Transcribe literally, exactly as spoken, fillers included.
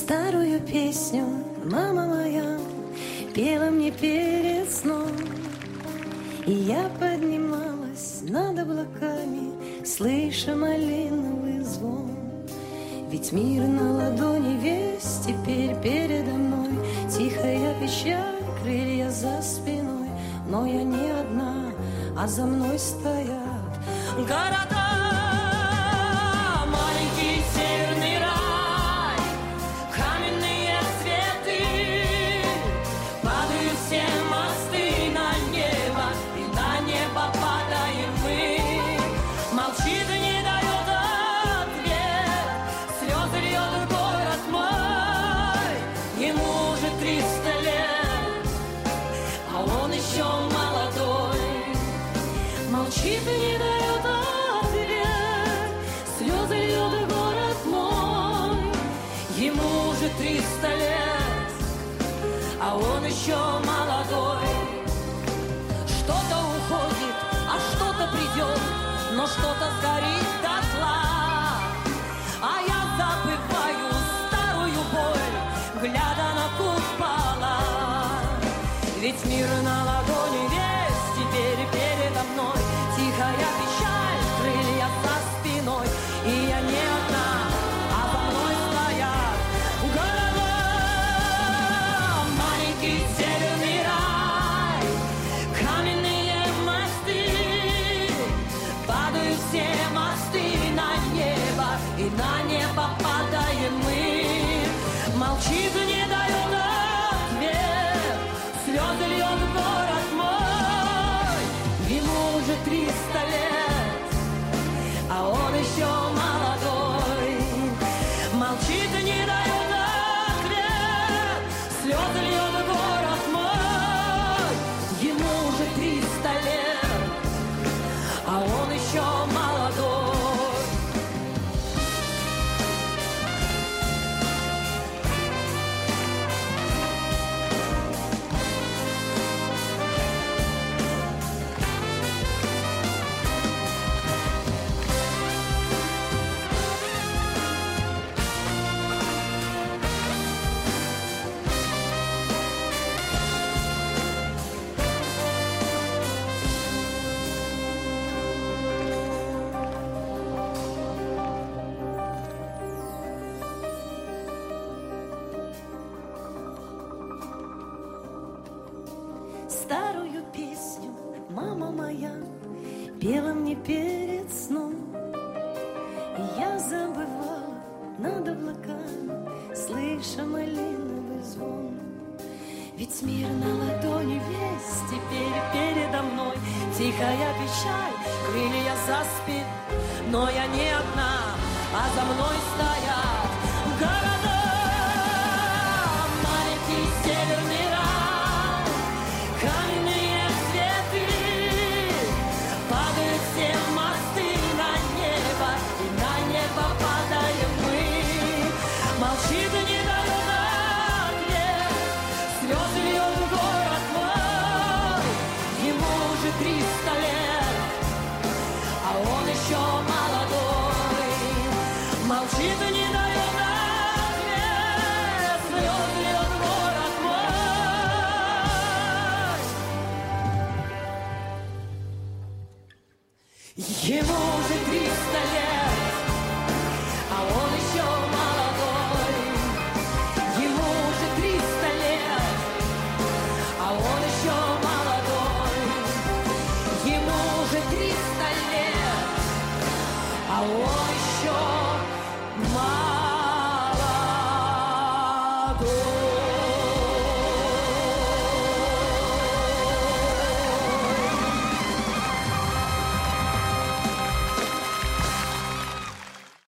Старую песню мама моя пела мне перед сном, и я поднималась над облаками, слыша малиновый звон. Ведь мир на ладони весь теперь передо мной, тихая печаль, крылья за спиной. Но я не одна, а за мной стоят города. Маленький северный рай, каменные цветы, падают все мосты на небо, и на небо падаем мы. Молчит и не дает ответ, слезы льет город мой. Ему уже триста лет, а он еще молодой. Молчит и не дает ответ, слезы льет город мой. Ему уже триста лет, а он еще молодой. Что-то уходит, а что-то придет, но что-то сгорит дотла. А я забываю старую боль, глядя на купола. Ведь мир на ладони весь теперь передо мной, тихая печаль, крылья за спиной. И я не одна, а за мной стоят города. Маленький северный рай, каменные мосты, падают все мосты на небо, и на небо падаем мы. Молчит и не дает ответ, слезы льет город мой. Ему уже триста лет, а он еще молодой. Молчит и не дает ответ, слезы льет город мой. Ему уже триста лет, а он еще молодой. Старую песню мама моя пела мне перед сном, и я забывала над облаками, слыша малиновый звон. Ведь мир на ладони весь теперь передо мной, тихая печаль, крылья за спиной. Но я не одна, а за мной стоят города. Маленький северный рай, каменные цветы, падают все мосты на небо, и на небо падаем мы. Молчит и не дает ответ, слезы льет город мой. Ему уже триста лет, а он еще молодой. Молчит и не дает ответ, слезы льет город мой. Ему уже триста лет, а он еще молодой. Ему уже триста лет, а он еще молодой. Ему уже триста лет, а он